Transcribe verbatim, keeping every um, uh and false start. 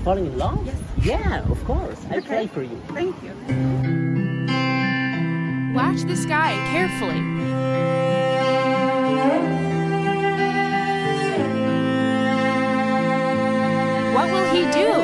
falling in love? Yes. Yeah, of course. I'll Okay. pray for you. Thank you. Watch the sky carefully. What will he do?